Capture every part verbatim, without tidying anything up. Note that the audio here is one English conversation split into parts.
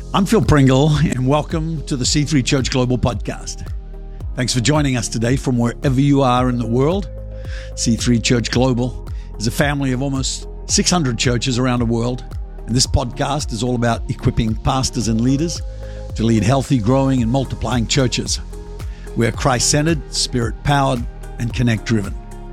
I'm Phil Pringle, and welcome to the C three Church Global podcast. Thanks for joining us today from wherever you are in the world. C three Church Global is a family of almost six hundred churches around the world, and this podcast is all about equipping pastors and leaders to lead healthy, growing, and multiplying churches. We're Christ-centered, Spirit-powered, and connect-driven.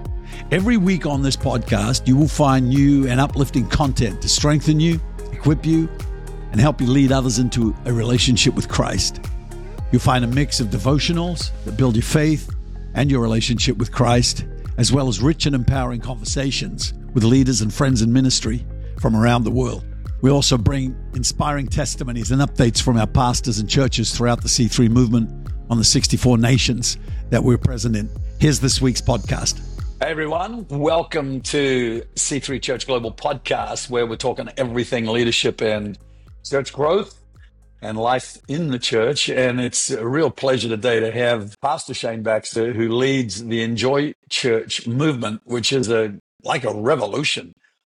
Every week on this podcast, you will find new and uplifting content to strengthen you, equip you, and help you lead others into a relationship with Christ. You'll find a mix of devotionals that build your faith and your relationship with Christ, as well as rich and empowering conversations with leaders and friends in ministry from around the world. We also bring inspiring testimonies and updates from our pastors and churches throughout the C three movement on the sixty-four nations that we're present in. Here's this week's podcast. Hey everyone, welcome to C three Church Global Podcast, where we're talking everything leadership and church growth and life in the church. And it's a real pleasure today to have Pastor Shane Baxter, who leads the Enjoy Church movement, which is a like a revolution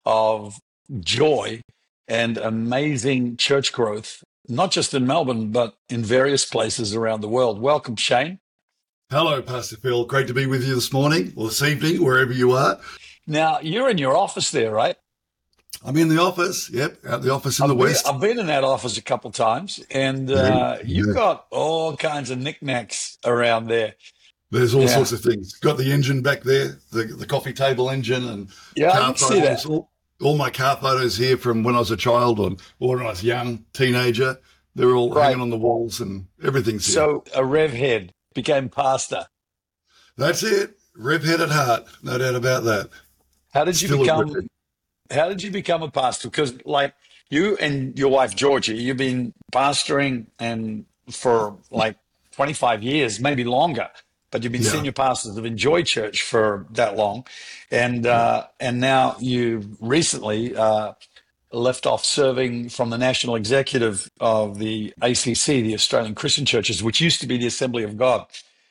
of joy and amazing church growth, not just in Melbourne, but in various places around the world. Welcome, Shane. Hello, Pastor Phil. Great to be with you this morning or this evening, wherever you are. Now, you're in your office there, right? I'm in the office. Yep, at the office in I've the been, West. I've been in that office a couple of times, and uh, yeah, you've yeah. got all kinds of knickknacks around there. There's all yeah. sorts of things. Got the engine back there, the the coffee table engine, and yeah, car I can photos. see that. All, all my car photos here from when I was a child or, or when I was young, teenager. They're all right. hanging on the walls, and everything's here. So a rev head became pastor. That's it. Rev head at heart, no doubt about that. How did you Still become? How did you become a pastor? Because, like, you and your wife Georgie, you've been pastoring and for like twenty-five years, maybe longer. But you've been yeah. senior pastors of Enjoy Church for that long, and uh, and now you recently uh, left off serving from the national executive of the A C C, the Australian Christian Churches, which used to be the Assembly of God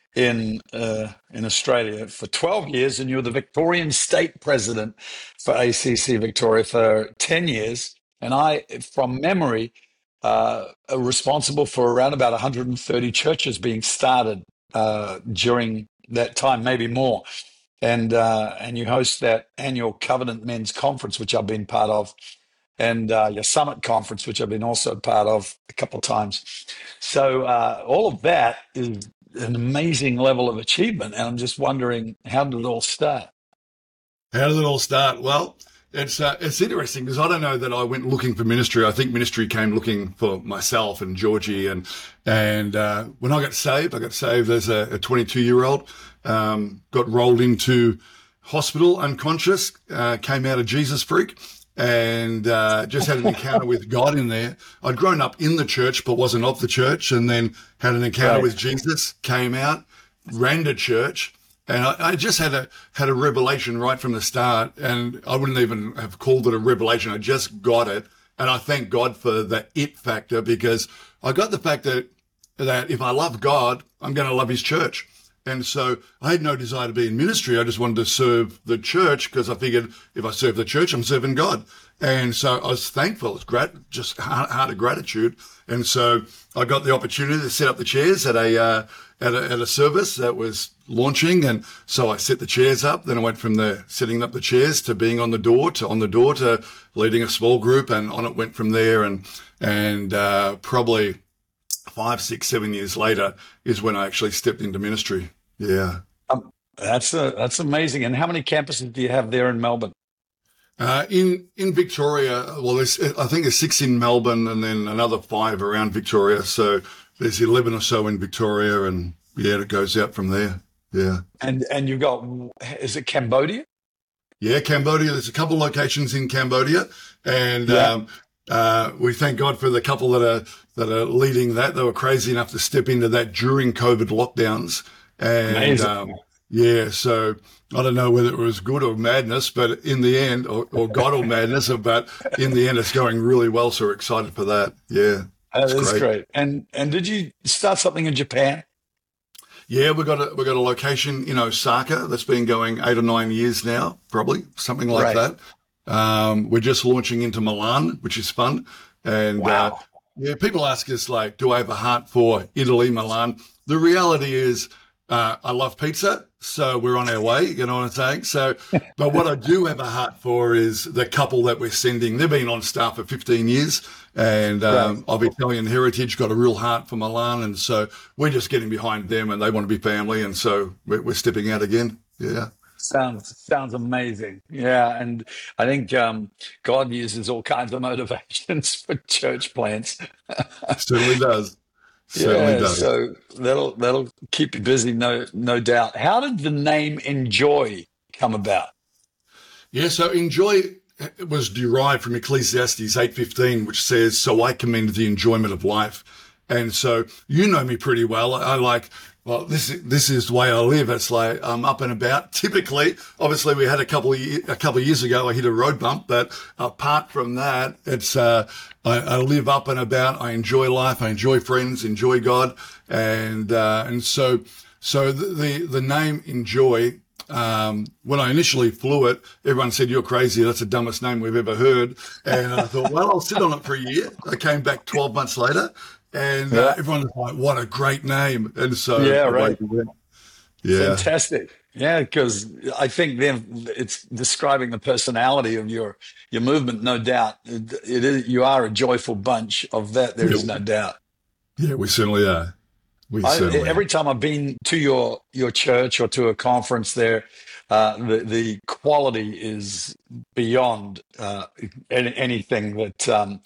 in uh, in Australia for twelve years, and you were the Victorian state president for A C C Victoria for ten years. And I, from memory, uh, are responsible for around about one hundred thirty churches being started uh, during that time, maybe more. And uh, and you host that annual Covenant Men's Conference, which I've been part of, and uh, your Summit Conference, which I've been also part of a couple of times. So uh, all of that is an amazing level of achievement. And I'm just wondering, how did it all start? How did it all start? Well, it's uh, it's interesting because I don't know that I went looking for ministry. I think ministry came looking for myself and Georgie. And and uh, when I got saved, I got saved as a twenty-two-year-old, um, got rolled into hospital unconscious, uh, came out a Jesus freak. And uh, just had an encounter with God in there. I'd grown up in the church, but wasn't of the church, and then had an encounter right. with Jesus, came out, ran to church, and I, I just had a had a revelation right from the start, and I wouldn't even have called it a revelation. I just got it, and I thank God for the it factor, because I got the fact that, that if I love God, I'm going to love his church. And so I had no desire to be in ministry. I just wanted to serve the church, because I figured if I serve the church, I'm serving God. And so I was thankful. It's grat- just heart, heart of gratitude. And so I got the opportunity to set up the chairs at a, uh, at a, at a service that was launching. And so I set the chairs up. Then I went from the setting up the chairs to being on the door to on the door to leading a small group. And on it went from there. And, and, uh, probably five, six, seven years later is when I actually stepped into ministry. Yeah. Um, that's a, that's amazing. And how many campuses do you have there in Melbourne? Uh, in, in Victoria, well, there's, I think there's six in Melbourne and then another five around Victoria. So there's eleven or so in Victoria, and yeah, it goes out from there. Yeah. And, and you've got, is it Cambodia? Yeah, Cambodia. There's a couple locations in Cambodia, and, yeah. um, Uh, we thank God for the couple that are that are leading that. They were crazy enough to step into that during COVID lockdowns, and um, yeah. So I don't know whether it was good or madness, but in the end, or, or God or madness, but in the end, it's going really well. So we're excited for that. Yeah, that is great. great. And and did you start something in Japan? Yeah, we've got a, we've got a location in Osaka that's been going eight or nine years now, probably something like right. that. Um, we're just launching into Milan, which is fun. And, wow. uh, Yeah, people ask us, like, do I have a heart for Italy, Milan? The reality is, uh, I love pizza, so we're on our way, you know what I'm saying? So, but what I do have a heart for is the couple that we're sending. They've been on staff for fifteen years, and um, Right. of Italian heritage, got a real heart for Milan, and so we're just getting behind them, and they want to be family, and so we're, we're stepping out again. Yeah, Sounds sounds amazing. Yeah, and I think um, God uses all kinds of motivations for church plants. certainly does. Certainly Yeah, does. so that'll that'll keep you busy, no no doubt. How did the name Enjoy come about? Yeah, so enjoy was derived from Ecclesiastes eight fifteen, which says, "So I commend the enjoyment of life." And so you know me pretty well. I like, well, this is, this is the way I live. It's like I'm up and about. Typically, obviously, we had a couple of ye- a couple of years ago, I hit a road bump, but apart from that, it's uh, I, I live up and about. I enjoy life. I enjoy friends. Enjoy God, and uh, and so so the the, the name Enjoy. Um, when I initially flew it, everyone said, "You're crazy. That's the dumbest name we've ever heard." And I thought, well, I'll sit on it for a year. I came back twelve months later, and uh, Yeah, everyone was like, "What a great name!" And so yeah, away right. we went. Yeah, Fantastic. Yeah, because I think then it's describing the personality of your your movement, no doubt. It, it is you are a joyful bunch. Of that, there yeah, is no doubt. yeah. We certainly are. We I, certainly are. every time I've been to your your church or to a conference there, uh, the the quality is beyond uh, any, anything that um,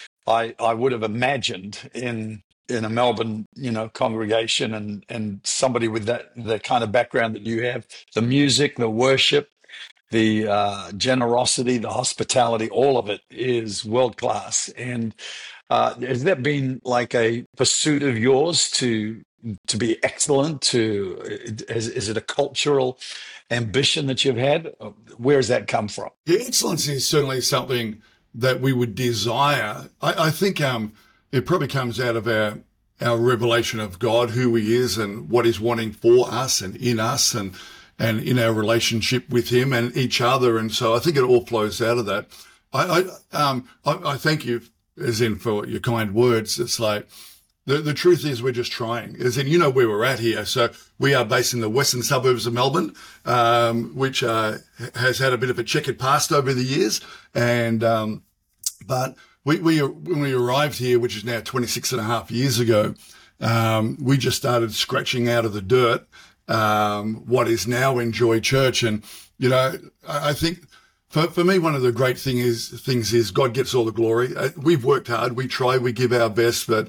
I I would have imagined in in a Melbourne, you know, congregation, and and somebody with that the kind of background that you have, the music, the worship, the uh, generosity, the hospitality, all of it is world class. And uh, has that been like a pursuit of yours to to be excellent? To is, is it a cultural ambition that you've had? Where has that come from? Yeah, excellence is certainly something that we would desire. I, I think um, it probably comes out of our our revelation of God, who He is, and what He's wanting for us and in us, and and in our relationship with Him and each other. And so I think it all flows out of that. I I, um, I, I thank you, as in for your kind words. It's like, The, the truth is we're just trying, as in, you know, where we're at here. So we are based in the western suburbs of Melbourne, um, which uh, has had a bit of a checkered past over the years. And, um, but we, we, when we arrived here, which is now twenty-six and a half years ago, um, we just started scratching out of the dirt, um, what is now Enjoy Church. And, you know, I, I think, For, for me, one of the great thing is, things is God gets all the glory. Uh, We've worked hard. We try, we give our best, but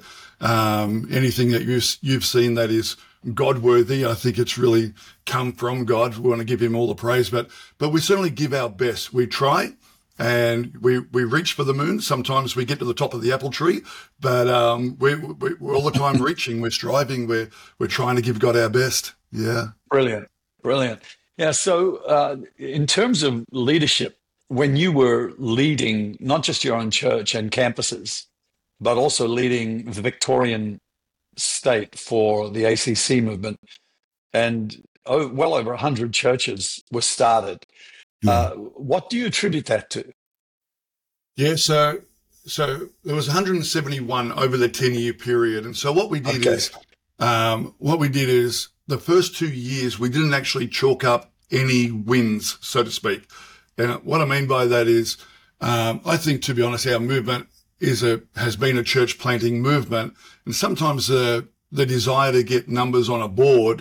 um, anything that you, you've seen that is God worthy, I think it's really come from God. We want to give Him all the praise, but, but we certainly give our best. We try and we, we reach for the moon. Sometimes we get to the top of the apple tree, but um, we, we, we're all the time reaching. We're striving. We're, we're trying to give God our best. Yeah. Brilliant, brilliant. Yeah. So, uh, in terms of leadership, when you were leading not just your own church and campuses, but also leading the Victorian state for the A C C movement, and oh, well over one hundred churches were started. Yeah. Uh, what do you attribute that to? Yeah, so so there was one hundred seventy-one over the ten-year period, and so what we did Okay. is, um, what we did is the first two years we didn't actually chalk up any wins, so to speak. And what I mean by that is, um, I think, to be honest, our movement is a has been a church planting movement, and sometimes the the desire to get numbers on a board,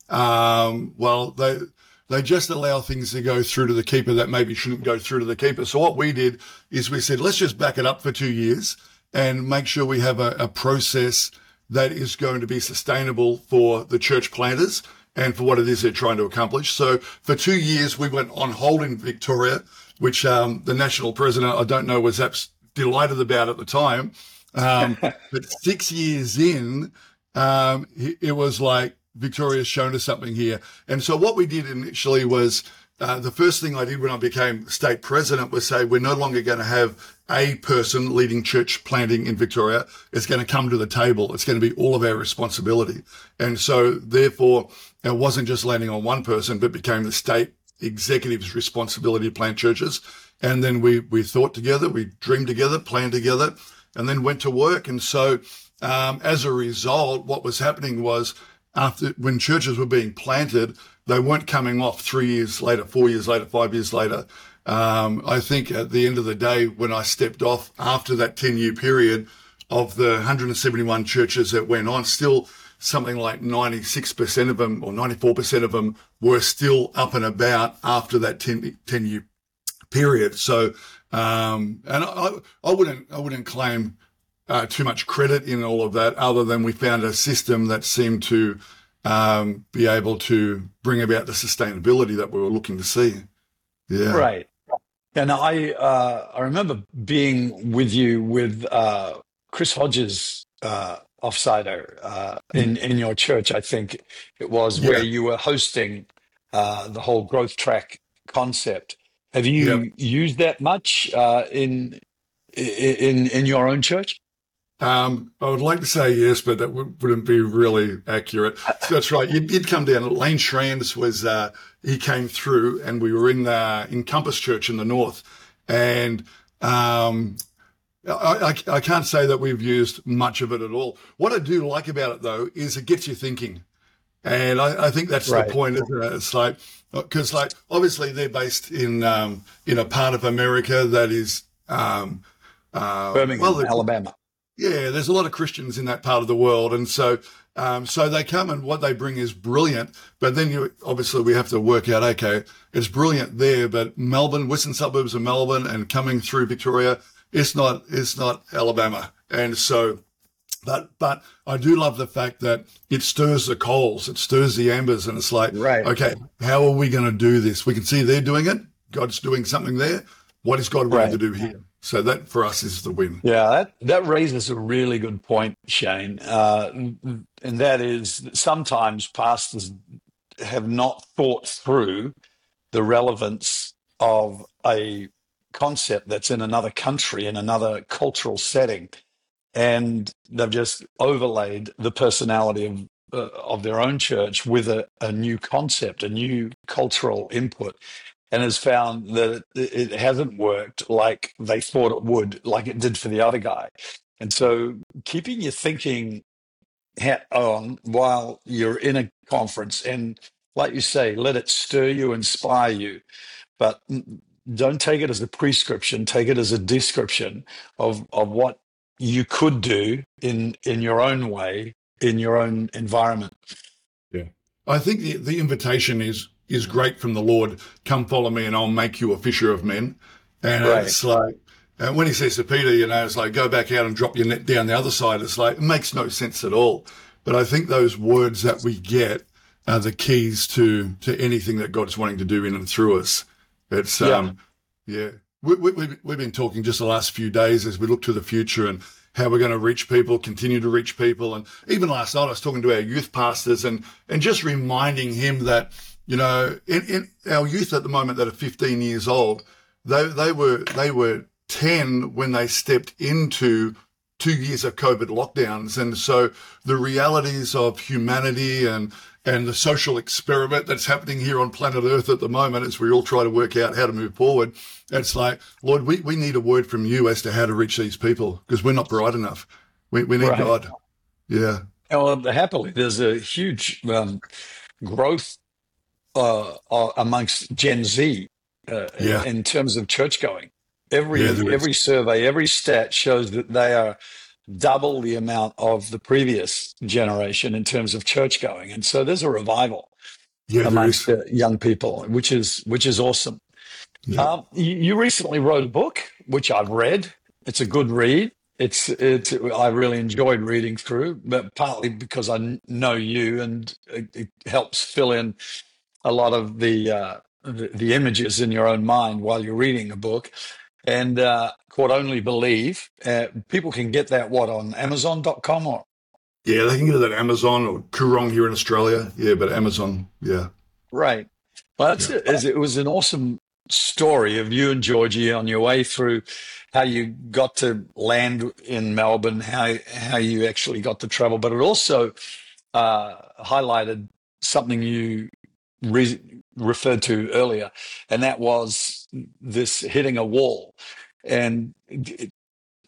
um, well, they they just allow things to go through to the keeper that maybe shouldn't go through to the keeper. So what we did is we said, let's just back it up for two years and make sure we have a, a process that is going to be sustainable for the church planters and for what it is they're trying to accomplish. So for two years, we went on hold in Victoria, which um, the national president, I don't know, was abs- delighted about at the time. Um, but six years in, um, it, it was like, Victoria's shown us something here. And so what we did initially was, uh, the first thing I did when I became state president was say, we're no longer going to have a person leading church planting in Victoria. It's going to come to the table. It's going to be all of our responsibility. And so therefore, it wasn't just landing on one person, but became the state executive's responsibility to plant churches. And then we, we thought together, we dreamed together, planned together. and then went to work. And so um, as a result, what was happening was after when churches were being planted, they weren't coming off three years later, four years later, five years later. Um, I think at the end of the day, when I stepped off after that ten-year period, of the one hundred seventy-one churches that went on, still something like ninety-six percent of them or ninety-four percent of them were still up and about after that ten-year period. So, um, and I, I wouldn't, I wouldn't claim uh, too much credit in all of that, other than we found a system that seemed to um, be able to bring about the sustainability that we were looking to see. Yeah. Right. And I, uh, I remember being with you with uh, Chris Hodges, uh, Offsider, uh, in, in your church, I think it was, Yeah. where you were hosting uh, the whole growth track concept. Have you Yeah. used that much uh, in in in your own church? Um, I would like to say yes, but that w- wouldn't be really accurate. So that's right. You'd, you'd come down. Lane Schranz was, uh, he came through, and we were in, uh, in Compass Church in the north. And, um, I, I, I can't say that we've used much of it at all. What I do like about it, though, is it gets you thinking. And I, I think that's Right. the point. Isn't it? It's like, because like, obviously they're based in, um, in a part of America that is, um, uh, Birmingham, well, Alabama. yeah, there's a lot of Christians in that part of the world. And so, um, so they come, and what they bring is brilliant. But then you, obviously we have to work out, okay, it's brilliant there, but Melbourne, western suburbs of Melbourne and coming through Victoria, it's not, it's not Alabama. And so, but, but I do love the fact that it stirs the coals, it stirs the embers, and it's like, Right. okay, how are we going to do this? We can see they're doing it. God's doing something there. What is God willing Right. to do here? So that for us is the win. Yeah, that, that raises a really good point, Shane. Uh, and that is that sometimes pastors have not thought through the relevance of a concept that's in another country, in another cultural setting. And they've just overlaid the personality of uh, of their own church with a, a new concept, a new cultural input, and has found that it hasn't worked like they thought it would, like it did for the other guy. And so keeping your thinking hat on while you're in a conference, and like you say, let it stir you, inspire you, but don't take it as a prescription, take it as a description of, of what you could do in, in your own way, in your own environment. Yeah. I think the, the invitation is is great from the Lord. Come follow me and I'll make you a fisher of men. And Right. it's like, and when he says to Peter, you know, it's like, go back out and drop your net down the other side. It's like, it makes no sense at all. But I think those words that we get are the keys to, to anything that God's wanting to do in and through us. It's, Yeah. um, yeah. We, we, we've we've been talking just the last few days as we look to the future and how we're going to reach people, continue to reach people. And even last night, I was talking to our youth pastors and, and just reminding him that, you know, in, in our youth at the moment that are fifteen years old, they, they were, they were ten when they stepped into two years of COVID lockdowns. And so the realities of humanity and, and the social experiment that's happening here on planet Earth at the moment as we all try to work out how to move forward, it's like, Lord, we, we need a word from you as to how to reach these people because we're not bright enough. We, we need Right. God. Yeah. Well, happily, there's a huge um, growth uh, uh, amongst Gen Z uh, Yeah. in terms of church going. Every Yeah, there is. every survey, every stat shows that they are double the amount of the previous generation in terms of church going, and so there's a revival Yeah, there amongst is. the young people, which is which is awesome. Yeah. Um, you, you recently wrote a book, which I've read. It's a good read. It's it's I really enjoyed reading through, but partly because I kn- know you, and it, it helps fill in a lot of the, uh, the the images in your own mind while you're reading a book. And uh, called Only Believe. Uh, people can get that what on Amazon dot com or Yeah, they can get it at Amazon or Kurong here in Australia. Yeah, but Amazon, yeah. right. Well, that's Yeah. it. It was an awesome story of you and Georgie on your way through how you got to land in Melbourne, how how you actually got to travel, but it also uh, highlighted something you re- referred to earlier, and that was this hitting a wall. And it,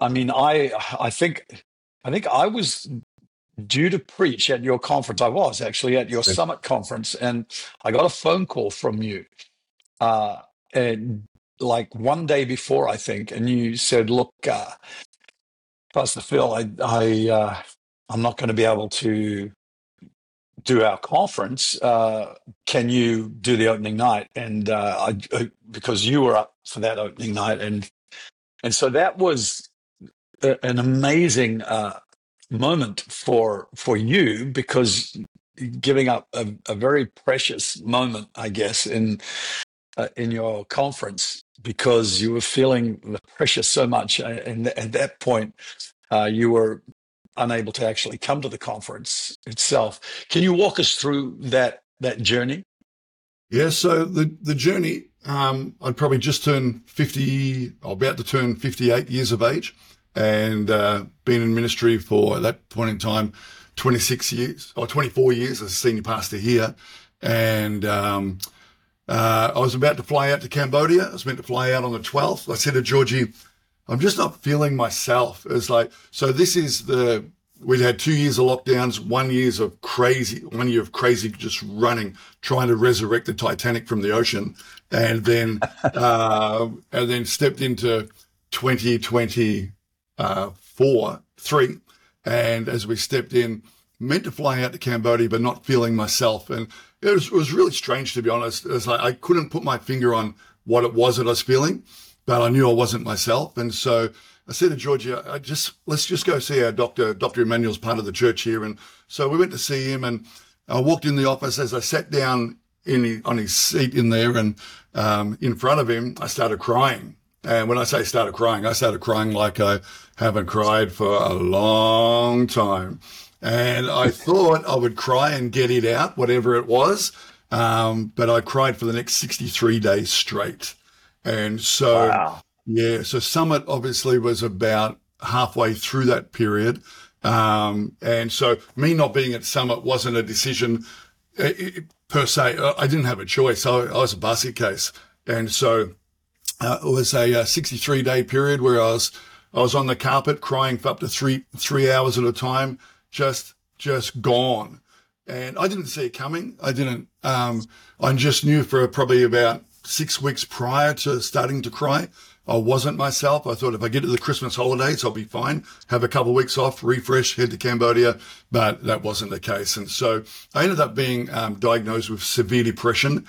I mean, I I think I think I was due to preach at your conference. I was actually at your Yeah. summit conference, and I got a phone call from you, uh, and like one day before, I think, and you said, "Look, uh, Pastor Phil, I I uh, I'm not going to be able to do our conference. Uh, can you do the opening night?" And uh, I, I because you were up for that opening night, and and so that was a, an amazing uh, moment for for you, because giving up a, a very precious moment, I guess, in uh, in your conference, because you were feeling the pressure so much, uh, and at that point, uh, you were unable to actually come to the conference itself. Can you walk us through that that journey? Yeah, so the, the journey, um, I'd probably just turned fifty, or about to turn fifty-eight years of age, and uh, been in ministry for, at that point in time, twenty-six years, or twenty-four years as a senior pastor here. And um, uh, I was about to fly out to Cambodia. I was meant to fly out on the twelfth. I said to Georgie, I'm just not feeling myself. It's like, so this is the, we'd had two years of lockdowns, one years of crazy, one year of crazy just running, trying to resurrect the Titanic from the ocean, and then uh, and then stepped into twenty twenty-four, three, and as we stepped in, meant to fly out to Cambodia, but not feeling myself, and it was, it was really strange, to be honest. It was like I couldn't put my finger on what it was that I was feeling, but I knew I wasn't myself, and so I said to Georgia, I just, let's just go see our doctor. Doctor Emmanuel's part of the church here. And so we went to see him, and I walked in the office. As I sat down in his, on his seat in there, and um, in front of him, I started crying. And when I say started crying, I started crying like I haven't cried for a long time. And I thought I would cry and get it out, whatever it was. Um, but I cried for the next sixty-three days straight. And so... Wow. Yeah, so Summit obviously was about halfway through that period. Um, and so me not being at Summit wasn't a decision uh, per se. I didn't have a choice. I, I was a basket case. And so uh, it was a, a sixty-three day period where I was, I was on the carpet crying for up to three, three hours at a time, just, just gone. And I didn't see it coming. I didn't, um, I just knew for probably about six weeks prior to starting to cry, I wasn't myself. I thought if I get to the Christmas holidays, I'll be fine, have a couple of weeks off, refresh, head to Cambodia. But that wasn't the case. And so I ended up being um, diagnosed with severe depression.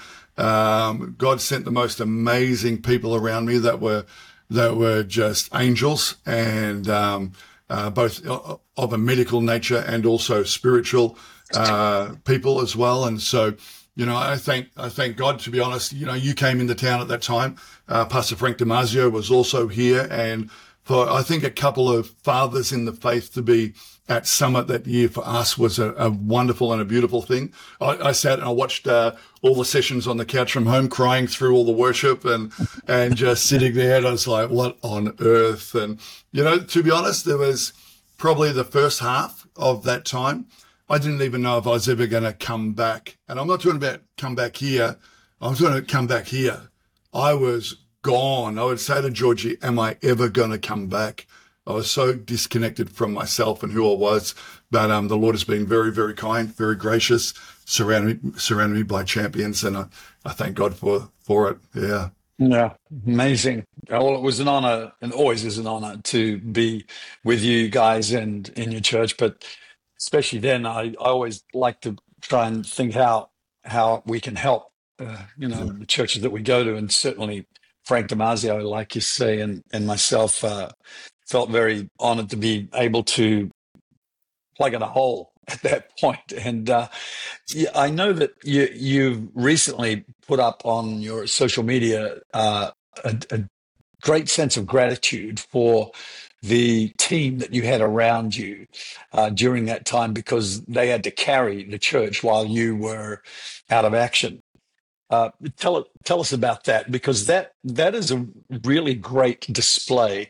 Um, God sent the most amazing people around me that were, that were just angels, and um, uh, both of a medical nature and also spiritual uh, people as well. And so, you know, I thank, I thank God, to be honest. You know, you came into town at that time. Uh, Pastor Frank Damasio was also here. And for, I think, a couple of fathers in the faith to be at Summit that year for us was a, a wonderful and a beautiful thing. I, I sat and I watched uh, all the sessions on the couch from home, crying through all the worship, and, and just sitting there. And I was like, what on earth? And, you know, to be honest, there was probably the first half of that time, I didn't even know if I was ever going to come back. And I'm not talking about come back here. I was going to come back here. I was gone. I would say to Georgie, am I ever going to come back? I was so disconnected from myself and who I was. But um, the Lord has been very, very kind, very gracious, surrounded me, surrounded me by champions. And I, I thank God for, for it. Yeah. Yeah, amazing. Well, it was an honor, and always is an honor, to be with you guys and in your church. But especially then, I, I always like to try and think how how we can help, uh, you know, the churches that we go to. And certainly Frank Damasio, like you say, and, and myself uh, felt very honored to be able to plug in a hole at that point. And uh, yeah, I know that you you recently put up on your social media uh, a, a great sense of gratitude for the team that you had around you uh, during that time, because they had to carry the church while you were out of action. Uh, tell tell us about that, because that that is a really great display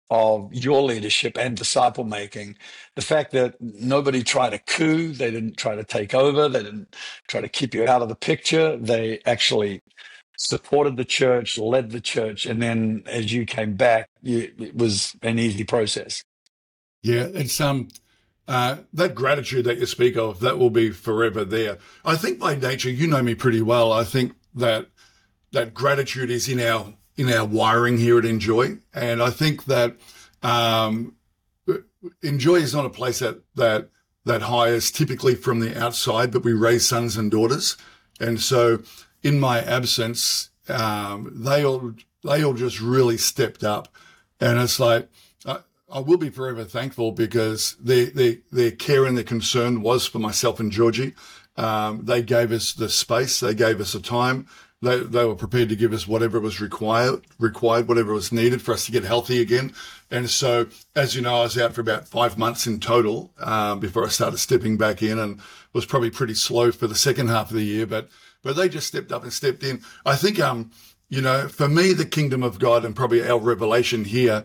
of your leadership and disciple making. The fact that nobody tried a coup, they didn't try to take over, they didn't try to keep you out of the picture. They actually supported the church, led the church, and then as you came back, you, it was an easy process. Yeah, it's um uh, that gratitude that you speak of, that will be forever there. I think by nature, you know me pretty well. I think that that gratitude is in our in our wiring here at Enjoy, and I think that um, Enjoy is not a place that that that hires typically from the outside, but we raise sons and daughters, and so in my absence, um, they all they all just really stepped up, and it's like. Uh, I will be forever thankful because their, their, their care and their concern was for myself and Georgie. Um, they gave us the space. They gave us the time. They, they were prepared to give us whatever was required, required, whatever was needed for us to get healthy again. And so, as you know, I was out for about five months in total, um, before I started stepping back in, and was probably pretty slow for the second half of the year, but, but they just stepped up and stepped in. I think, um, you know, for me, the kingdom of God and probably our revelation here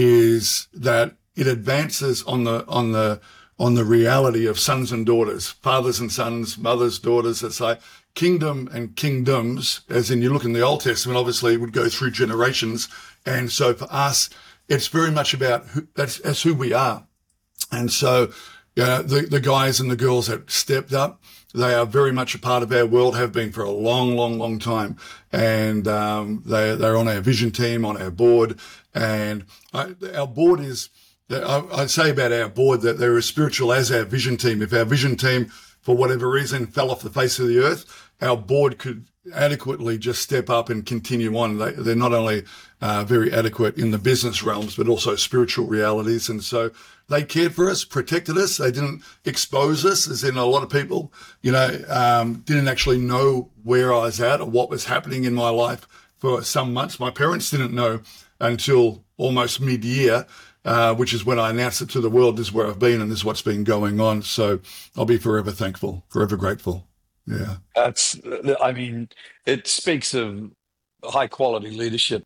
is that it advances on the on the on the reality of sons and daughters, fathers and sons, mothers, daughters. It's like kingdom and kingdoms, as in you look in the Old Testament, obviously it would go through generations. And so for us, it's very much about who, that's, that's who we are. And so, you know, the, the guys and the girls have stepped up. They are very much a part of our world, have been for a long, long, long time. And um, they, they're on our vision team, on our board. And I, our board is, I, I say about our board that they're as spiritual as our vision team. If our vision team, for whatever reason, fell off the face of the earth, our board could adequately just step up and continue on. They, they're not only uh, very adequate in the business realms, but also spiritual realities. And so they cared for us, protected us. They didn't expose us, as in a lot of people, you know, um, didn't actually know where I was at or what was happening in my life for some months. My parents didn't know until almost mid-year, uh, which is when I announced it to the world. This is where I've been and this is what's been going on. So I'll be forever thankful, forever grateful. Yeah. That's, I mean, it speaks of high quality leadership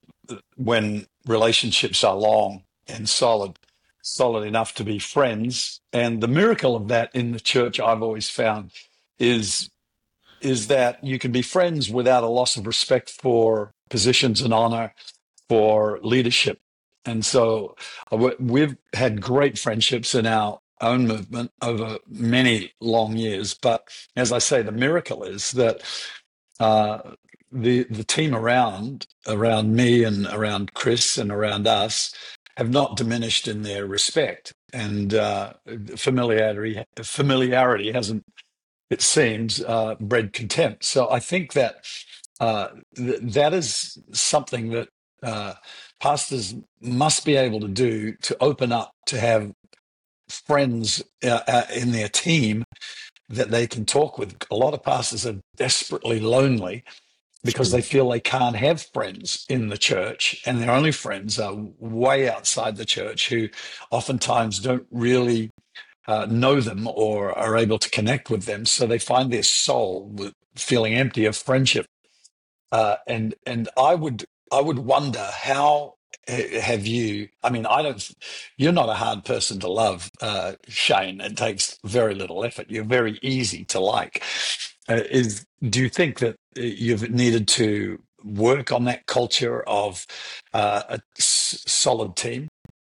when relationships are long and solid, solid enough to be friends. And the miracle of that in the church, I've always found, is is that you can be friends without a loss of respect for positions and honor, for leadership. And so uh, we've had great friendships in our own movement over many long years. But as I say, the miracle is that uh, the the team around around me and around Chris and around us have not diminished in their respect, and uh, familiarity familiarity hasn't, it seems, uh, bred contempt. So I think that uh, th- that is something that uh, pastors must be able to do, to open up, to have friends uh, uh, in their team that they can talk with. A lot of pastors are desperately lonely because they feel they can't have friends in the church, and their only friends are way outside the church, who oftentimes don't really uh, know them or are able to connect with them. So they find their soul with, feeling empty of friendship. Uh, and and I would I would wonder, how have you, I mean, I don't, you're not a hard person to love, uh, Shane. It takes very little effort. You're very easy to like. Uh, is do you think that you've needed to work on that culture of uh, a s- solid team?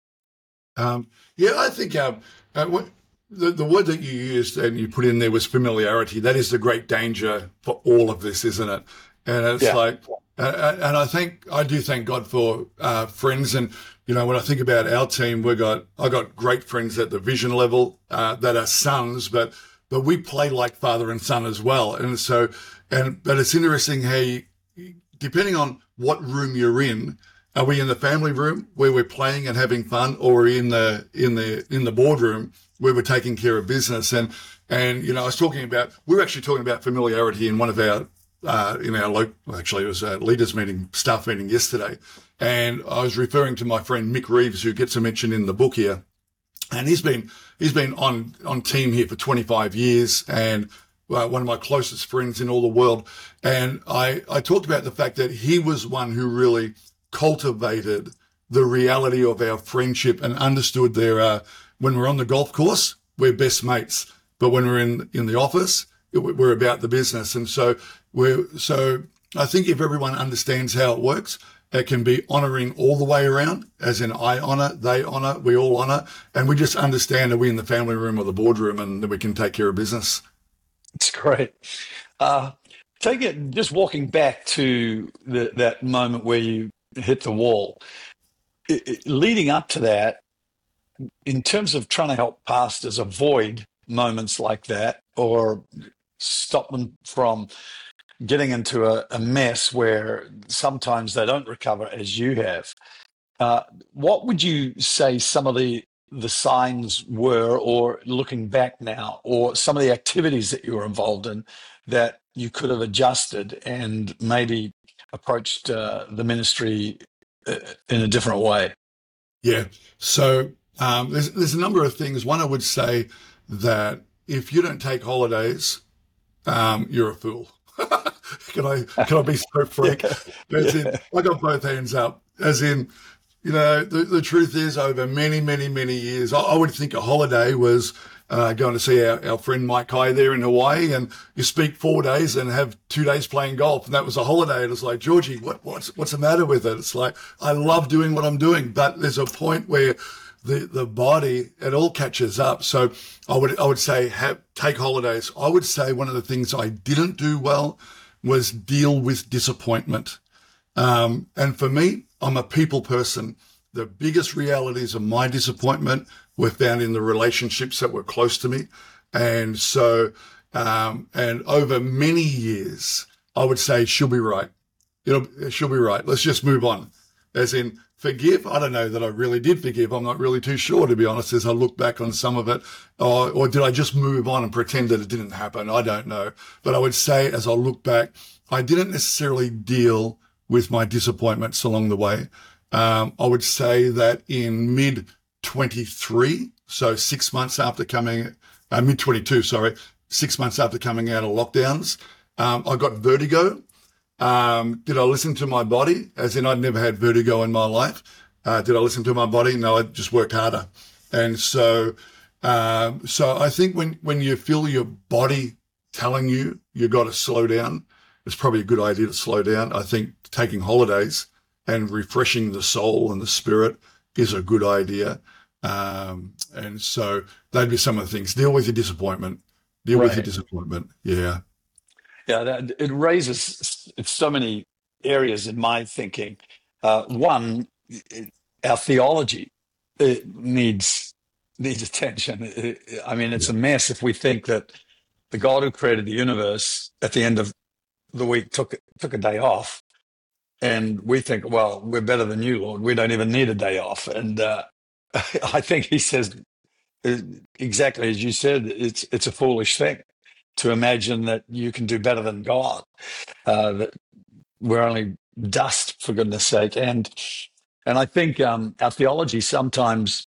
Um, yeah, I think um, uh, what, the, the word that you used and you put in there was familiarity. That is the great danger for all of this, isn't it? And it's Yeah. like, uh, and I think, I do thank God for uh, friends. And, you know, when I think about our team, we got, I got great friends at the vision level uh, that are sons, but but we play like father and son as well. And so, and but it's interesting how you, depending on what room you're in, are we in the family room where we're playing and having fun, or are we in the in the in the boardroom where we're taking care of business? And and you know, I was talking about, we were actually talking about familiarity in one of our uh, in our local, well, actually it was a leaders meeting, staff meeting yesterday, and I was referring to my friend Mick Reeves, who gets a mention in the book here, and he's been he's been on on team here for twenty-five years, and uh, one of my closest friends in all the world. And I I talked about the fact that he was one who really cultivated the reality of our friendship and understood there are, when we're on the golf course, we're best mates, but when we're in in the office, we're about the business. And so we're so I think if everyone understands how it works, it can be honoring all the way around, as in I honor, they honor, we all honor, and we just understand that we in the family room or the boardroom and that we can take care of business. It's great. Uh, take it, just walking back to the, that moment where you hit the wall, it, it, leading up to that, in terms of trying to help pastors avoid moments like that or stop them from getting into a, a mess where sometimes they don't recover as you have, uh, what would you say some of the the signs were, or looking back now, or some of the activities that you were involved in that you could have adjusted and maybe approached uh, the ministry uh, in a different way? Yeah. So um, there's, there's a number of things. One, I would say that if you don't take holidays, um, you're a fool. Can I can I be so frank? Yeah. As Yeah. in, I got both hands up. As in, you know, the, the truth is, over many, many, many years, I, I would think a holiday was uh, going to see our, our friend Mike Kai there in Hawaii, and you speak four days and have two days playing golf, and that was a holiday. And it's like, Georgie, what what's what's the matter with it? It's like, I love doing what I'm doing, but there's a point where the the body, it all catches up. So I would I would say have, take holidays. I would say one of the things I didn't do well was deal with disappointment. Um, and for me, I'm a people person. The biggest realities of my disappointment were found in the relationships that were close to me. And so, um, and over many years, I would say she'll be right. It'll, she'll be right. Let's just move on. As in, forgive. I don't know that I really did forgive. I'm not really too sure, to be honest, as I look back on some of it. Or, or did I just move on and pretend that it didn't happen? I don't know. But I would say, as I look back, I didn't necessarily deal with my disappointments along the way. Um, I would say that in mid twenty-three, so six months after coming, uh, mid twenty-two, sorry, six months after coming out of lockdowns, um, I got vertigo. Um, did I listen to my body? As in, I'd never had vertigo in my life. Uh, did I listen to my body? No, I just worked harder. And so, um, so I think when, when you feel your body telling you, you got to slow down, it's probably a good idea to slow down. I think taking holidays and refreshing the soul and the spirit is a good idea. Um, and so that'd be some of the things. Deal with your disappointment. Deal Right. with your disappointment. Yeah. Yeah, that, it raises so many areas in my thinking. Uh, one, it, our theology it needs needs attention. It- I mean, it's Yeah. a mess if we think that the God who created the universe at the end of the week took took a day off, and we think, well, we're better than you, Lord. We don't even need a day off. And uh, I think He says uh, exactly as you said. It's it's a foolish thing to imagine that you can do better than God. Uh, that we're only dust, for goodness sake. And and I think um, our theology sometimes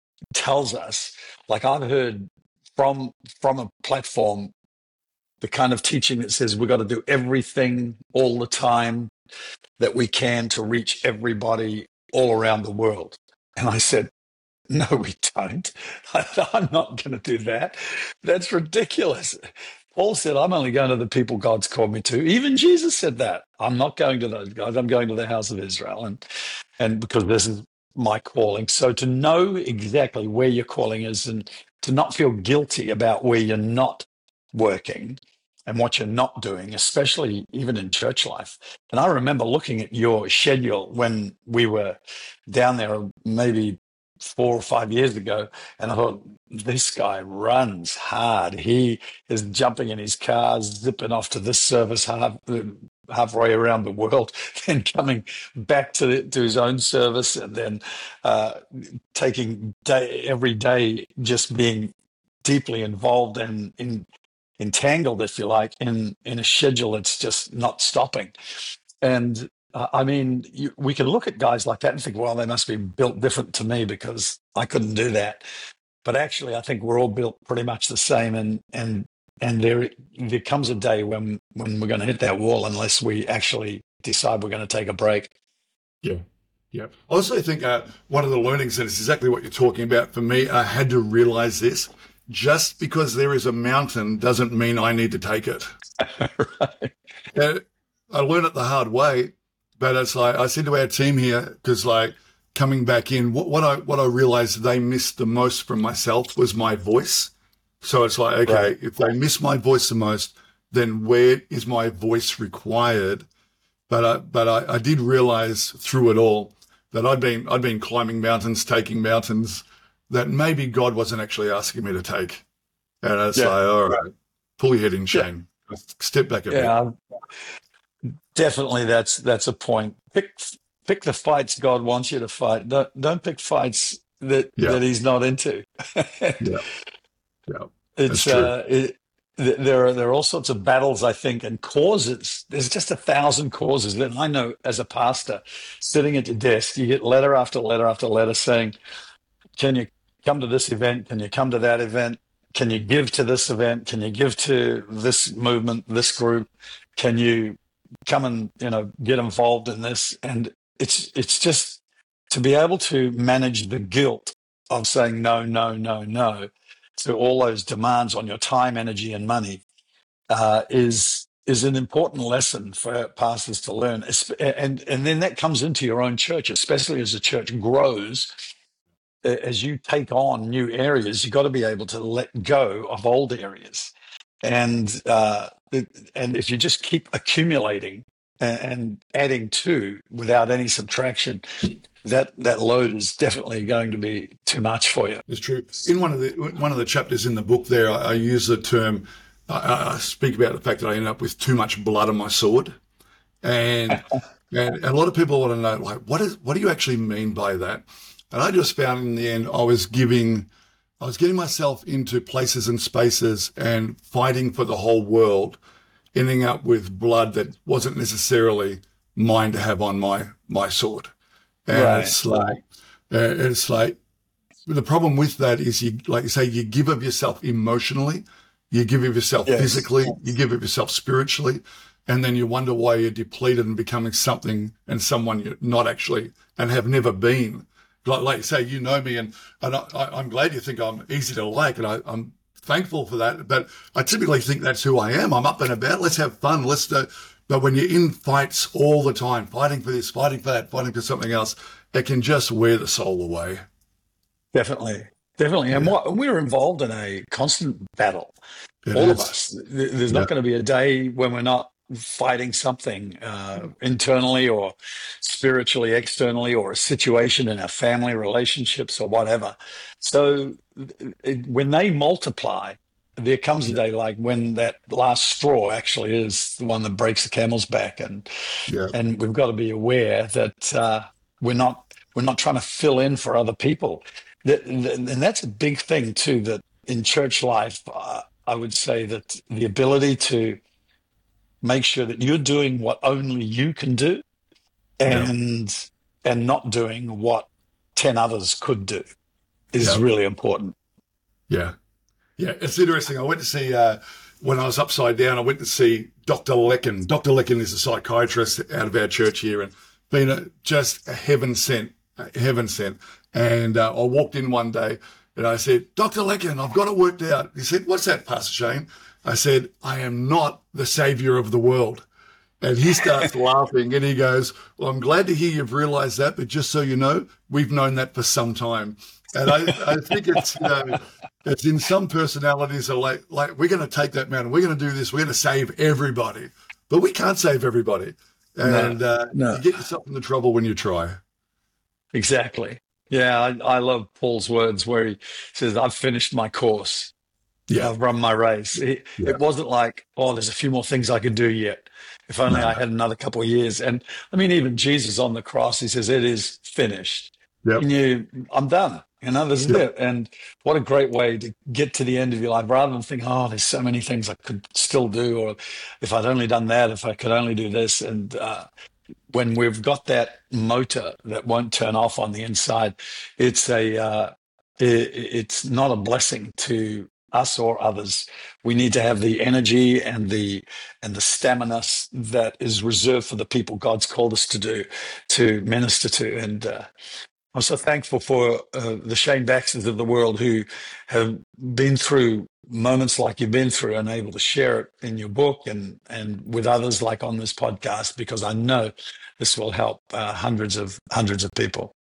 tells us, like I've heard from from a platform, the kind of teaching that says we've got to do everything all the time that we can to reach everybody all around the world. And I said, no, we don't. I'm not going to do that. That's ridiculous. Paul said, I'm only going to the people God's called me to. Even Jesus said that. I'm not going to those guys. I'm going to the house of Israel. And, and because this is my calling. So to know exactly where your calling is and to not feel guilty about where you're not working and what you're not doing, especially even in church life. And I remember looking at your schedule when we were down there maybe four or five years ago, and I thought, this guy runs hard. He is jumping in his car, zipping off to this service half, halfway around the world, then coming back to, the, to his own service, and then uh, taking day, every day just being deeply involved and in, entangled, if you like, in, in a schedule that's just not stopping. And uh, I mean, you, we can look at guys like that and think, well, they must be built different to me because I couldn't do that. But actually, I think we're all built pretty much the same. And and and there there comes a day when when we're going to hit that wall unless we actually decide we're going to take a break. Yeah. Yeah. I also think uh, one of the learnings, and it's exactly what you're talking about for me, I had to realize this. Just because there is a mountain doesn't mean I need to take it. Right. Uh, I learned it the hard way. But it's like I said to our team here, because like coming back in, what, what I what I realized they missed the most from myself was my voice. So it's like, okay, Right. if they miss my voice the most, then where is my voice required? But I, but I, I did realize through it all that I'd been I'd been climbing mountains, taking mountains that maybe God wasn't actually asking me to take. And it's Yeah. like, all right, pull your head in, Yeah. Shane. Step back a bit. Yeah. Definitely, that's that's a point. Pick pick the fights God wants you to fight. Don't don't pick fights that Yeah. that He's not into. Yeah. Yeah. It's That's true. uh, it, th- there are there are all sorts of battles, I think, and causes. There's just a thousand causes that I know as a pastor, sitting at your desk, you get letter after letter after letter saying, "Can you come to this event? Can you come to that event? Can you give to this event? Can you give to this movement, this group? Can you come and you know get involved in this?" And it's it's just to be able to manage the guilt of saying no, no, no, no to all those demands on your time, energy, and money uh, is is an important lesson for pastors to learn. Esp- And and then that comes into your own church, especially as the church grows. a- As you take on new areas, you've got to be able to let go of old areas. And uh, it- and if you just keep accumulating and, and adding to without any subtraction, that that load is definitely going to be too much for you. It's true. In one of the one of the chapters in the book, there, I, I use the term. I, I speak about the fact that I end up with too much blood on my sword, and and a lot of people want to know, like, what is what do you actually mean by that? And I just found in the end, I was giving, I was getting myself into places and spaces and fighting for the whole world, ending up with blood that wasn't necessarily mine to have on my my sword. And Right. it's like, uh, it's like, the problem with that is you, like you say, you give of yourself emotionally, you give of yourself Yes. physically, you give of yourself spiritually, and then you wonder why you're depleted and becoming something and someone you're not actually and have never been. Like, like you say, you know me, and, and I, I- I'm glad you think I'm easy to like, and I, I'm thankful for that. But I typically think that's who I am. I'm up and about. Let's have fun. Let's do. But when you're in fights all the time, fighting for this, fighting for that, fighting for something else, it can just wear the soul away. Definitely. Definitely. And what, we're involved in a constant battle, It all of is. us. Th- There's Yeah. not going to be a day when we're not fighting something uh, internally or spiritually, externally, or a situation in our family relationships or whatever. So it, when they multiply, there comes a day like when that last straw actually is the one that breaks the camel's back, and Yeah. and we've got to be aware that uh, we're not we're not trying to fill in for other people. That, and that's a big thing too. That in church life, uh, I would say that the ability to make sure that you're doing what only you can do, Yeah. and and not doing what ten others could do, is Yeah. really important. Yeah. Yeah. It's interesting. I went to see, uh, when I was upside down, I went to see Doctor Lecken. Doctor Lecken is a psychiatrist out of our church here, and been a, just a heaven sent, a heaven sent. And uh, I walked in one day and I said, Doctor Lecken, I've got it worked out. He said, what's that, Pastor Shane? I said, I am not the savior of the world. And he starts laughing and he goes, well, I'm glad to hear you've realized that, but just so you know, we've known that for some time. And I, I think it's, you know, it's in some personalities are like, like, we're going to take that mountain. We're going to do this. We're going to save everybody, but we can't save everybody. And No, uh, no. you get yourself into trouble when you try. Exactly. Yeah, I, I love Paul's words where he says, "I've finished my course. Yeah. I've run my race." It, Yeah. it wasn't like, "Oh, there's a few more things I could do yet. If only No. I had another couple of years." And I mean, even Jesus on the cross, he says, "It is finished." Yep. And you, I'm done. You know, this is Yep. it. And what a great way to get to the end of your life, rather than think, "Oh, there's so many things I could still do," or if I'd only done that, if I could only do this. And uh, when we've got that motor that won't turn off on the inside, it's a uh, it, it's not a blessing to us or others. We need to have the energy and the and the stamina that is reserved for the people God's called us to do, to minister to. And uh, I'm so thankful for uh, the Shane Baxters of the world who have been through moments like you've been through and able to share it in your book and, and with others like on this podcast, because I know this will help uh, hundreds of hundreds of people.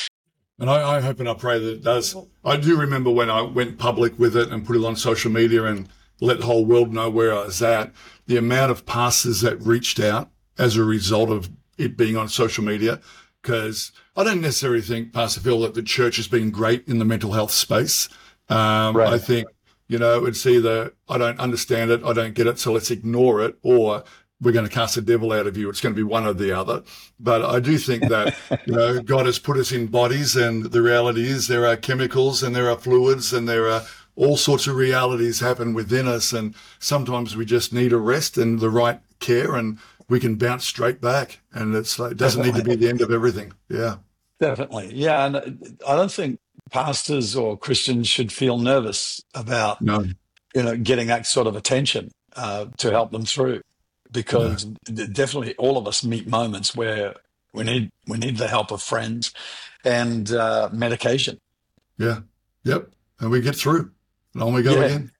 And I, I hope and I pray that it does. I do remember when I went public with it and put it on social media and let the whole world know where I was at, the amount of pastors that reached out as a result of it being on social media. Because I don't necessarily think, Pastor Phil, that the church has been great in the mental health space. Um, right. I think, you know, it's either I don't understand it, I don't get it, so let's ignore it, or we're going to cast the devil out of you. It's going to be one or the other. But I do think that, you know, God has put us in bodies, and the reality is there are chemicals and there are fluids and there are all sorts of realities happen within us. And sometimes we just need a rest and the right care, and we can bounce straight back. And it's like, it doesn't Definitely. need to be the end of everything. Yeah. Definitely. Yeah. And I don't think pastors or Christians should feel nervous about, no. you know, getting that sort of attention uh, to help them through. Because no. definitely all of us meet moments where we need we need the help of friends and uh, medication. Yeah. Yep. And we get through. And on we go yeah. again.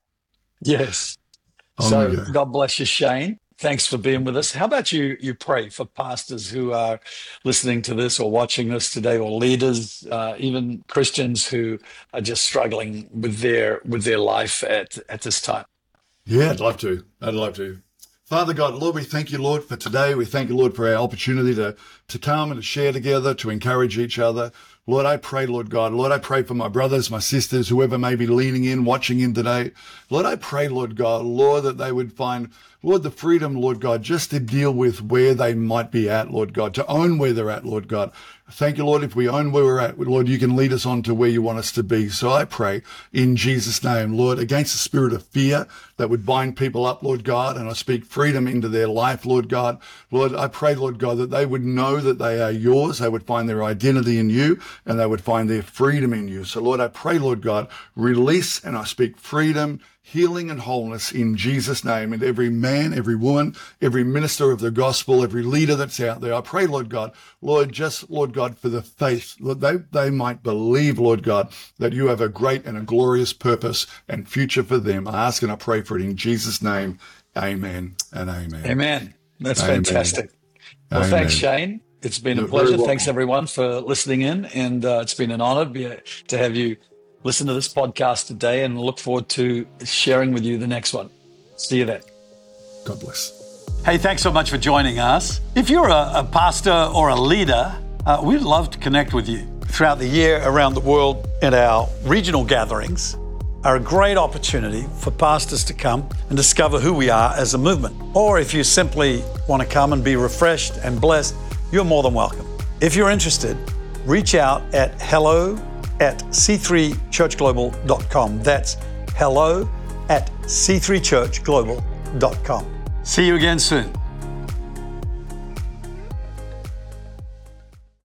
Yes. On so God bless you, Shane. Thanks for being with us. How about you you pray for pastors who are listening to this or watching this today, or leaders, uh, even Christians who are just struggling with their with their life at, at this time? Yeah, I'd love to. I'd love to. Father God, Lord, we thank you, Lord, for today. We thank you, Lord, for our opportunity to, to come and to share together, to encourage each other. Lord, I pray, Lord God, Lord, I pray for my brothers, my sisters, whoever may be leaning in, watching in today. Lord, I pray, Lord God, Lord, that they would find, Lord, the freedom, Lord God, just to deal with where they might be at, Lord God, to own where they're at, Lord God. Thank you, Lord, if we own where we're at, Lord, you can lead us on to where you want us to be. So I pray in Jesus' name, Lord, against the spirit of fear that would bind people up, Lord God, and I speak freedom into their life, Lord God. Lord, I pray, Lord God, that they would know that they are yours, they would find their identity in you, and they would find their freedom in you. So, Lord, I pray, Lord God, release, and I speak freedom, healing and wholeness in Jesus' name. And every man, every woman, every minister of the gospel, every leader that's out there, I pray, Lord God, Lord, just, Lord God, for the faith, Lord, they, they might believe, Lord God, that you have a great and a glorious purpose and future for them. I ask and I pray for it in Jesus' name. Amen and amen. Amen. That's amen. Fantastic. Well, amen. Thanks, Shane. It's been You're a pleasure. Thanks, everyone, for listening in. And uh, it's been an honor to have you listen to this podcast today, and look forward to sharing with you the next one. See you then. God bless. Hey, thanks so much for joining us. If you're a, a pastor or a leader, uh, we'd love to connect with you. Throughout the year around the world at our regional gatherings are a great opportunity for pastors to come and discover who we are as a movement. Or if you simply want to come and be refreshed and blessed, you're more than welcome. If you're interested, reach out at hello at c three church global dot com. That's hello at c three church global dot com. See you again soon.